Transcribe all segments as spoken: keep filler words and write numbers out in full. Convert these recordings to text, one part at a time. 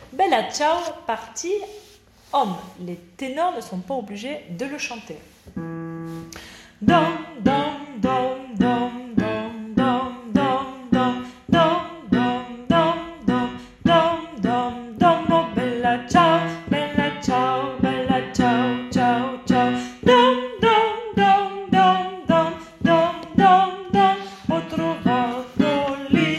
Bella ciao, partie homme. Les ténors ne sont pas obligés de le chanter. Dom, dom, dom, dom, dom, dom, dom, dom, dom, dom, dom, dom, dom, dom, dom, oh bella ciao, bella ciao, bella ciao, ciao, ciao. Dom, dom, dom, dom, dom, dom, dom, dom, ho trovato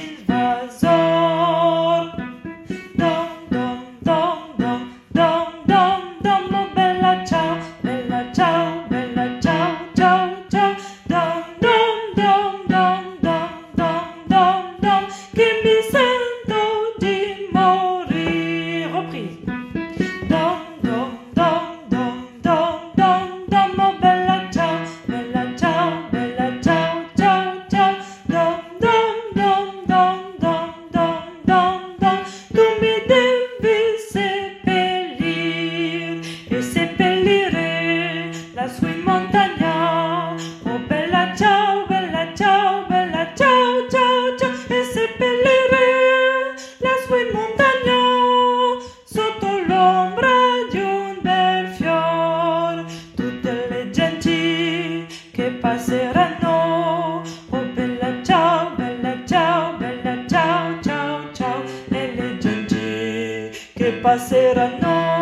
l'invasor. Dom, dom, dom, dom, dom, dom, dom, oh bella ciao, bella ciao, bella ciao, ciao, ciao. Dom, dom, dom, dom, dom, dom, dom, dom, che mi sento di morire. Reprise. Dom, dom, dom, dom, dom, dom, dom, oh bella ciao, bella ciao, bella ciao, ciao, ciao. Dom, dom, dom, dom, dom, dom, dom, dom, tu mi devi seppellir e seppellire lassù in montagna. Oh bella ciao, bella ciao, bella ciao, ciao, ciao, e seppellire lassù in montagna sotto l'ombra di un bel fior tutte le genti che passeranno. Oh bella ciao, bella ciao, bella ciao, ciao, ciao, e le genti che passeranno.